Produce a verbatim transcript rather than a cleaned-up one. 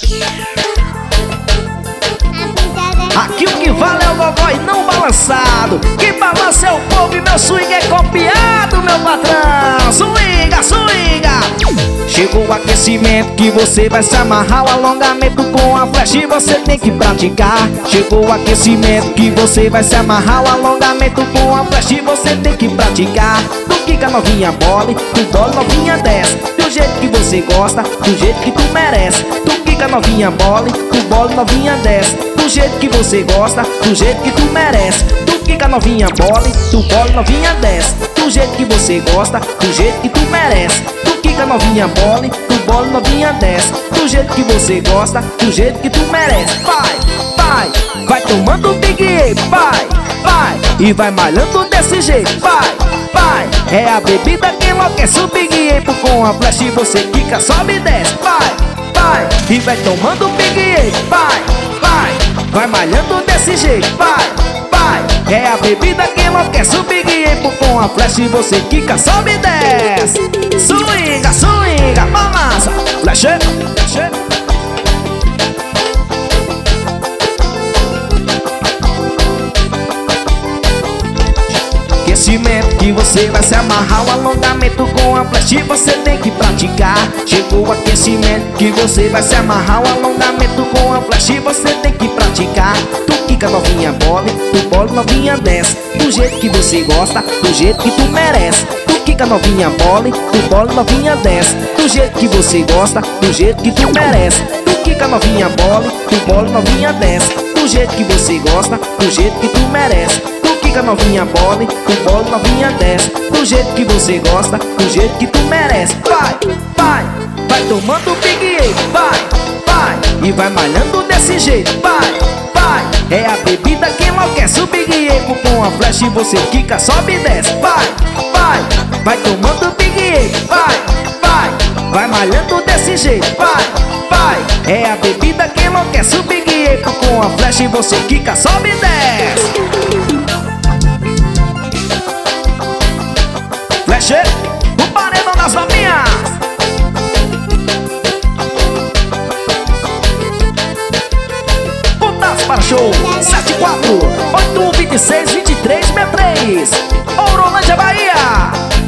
Aqui o que vale é o gogó e não balançado. Quem balança é o povo e meu swing é copiado, meu patrão. Swinga, swinga. Chegou o aquecimento que você vai se amarrar. O alongamento com a flecha e você tem que praticar. Chegou o aquecimento que você vai se amarrar. O alongamento com a flecha e você tem que praticar. Tu quica novinha bola, tu bola novinha desce. Do jeito que você gosta, do jeito que tu merece. Tu quica novinha bola, tu bola novinha desce. Do jeito que você gosta, do jeito que tu merece. Tu quica novinha bola, tu bola novinha desce. Do jeito que você gosta, do jeito que tu merece. Tu quica novinha bola, tu bola novinha desce. Do jeito que você gosta, do jeito que tu merece. Vai, vai, vai tomando Big E, vai, vai. E vai malhando desse jeito, vai, vai. É a bebida que enlouquece o Big E. Com a flecha e você quica, sobe e desce, vai, vai. E vai tomando Big E, vai, vai. Vai malhando desse jeito, vai, vai. É a bebida que enlouquece o Big E. Com a flecha e você quica, sobe e desce. Swinga, swinga, balança. Flecha, flecha. Aquecimento que você vai se amarrar. O alongamento com a flecha e você tem que praticar. Chegou o aquecimento que você vai se amarrar. O alongamento com a flecha e você tem que praticar. Tu quica novinha bola, tu bola novinha desce. Do jeito que você gosta, do jeito que tu merece. Tu quica novinha bola, tu bola novinha desce. Do jeito que você gosta, do jeito que tu merece. Tu quica novinha bola, tu bola novinha desce. Do jeito que você gosta, do jeito que tu merece. Fica novinha bola, tu bola novinha desce. Do jeito que você gosta, do jeito que tu merece. Vai, vai, vai tomando Big E, vai, vai. E vai malhando desse jeito, vai, vai. É a bebida que enlouquece o Big E. Com a flecha e você quica, sobe e desce, vai, vai. Vai tomando Big E, vai, vai. Vai malhando desse jeito, vai, vai. É a bebida que enlouquece o Big E. Com a flecha e você quica, sobe e desce. Flecha, o paredão das novinhas. Contatos para show sete quatro oito um dois seis dois três seis três. Ourolândia, Bahia.